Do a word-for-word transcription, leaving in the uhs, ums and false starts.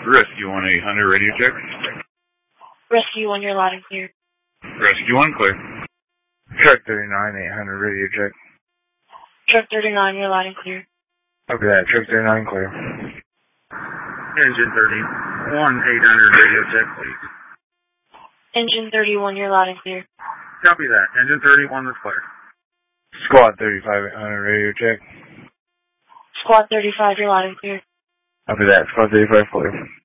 Rescue one eight hundred, radio check. Rescue one, you're loud and clear. Rescue one, clear. Truck thirty-nine, eight hundred, radio check. Truck thirty-nine, you're loud and clear. Copy that, truck thirty-nine, clear. Engine thirty-one, eight hundred, radio check, please. Engine thirty-one, you're loud and clear. Copy that, engine thirty-one is clear. Squad thirty-five, eight hundred, radio check. Squad thirty-five, you're loud and clear. Copy that, squad thirty-five, clear.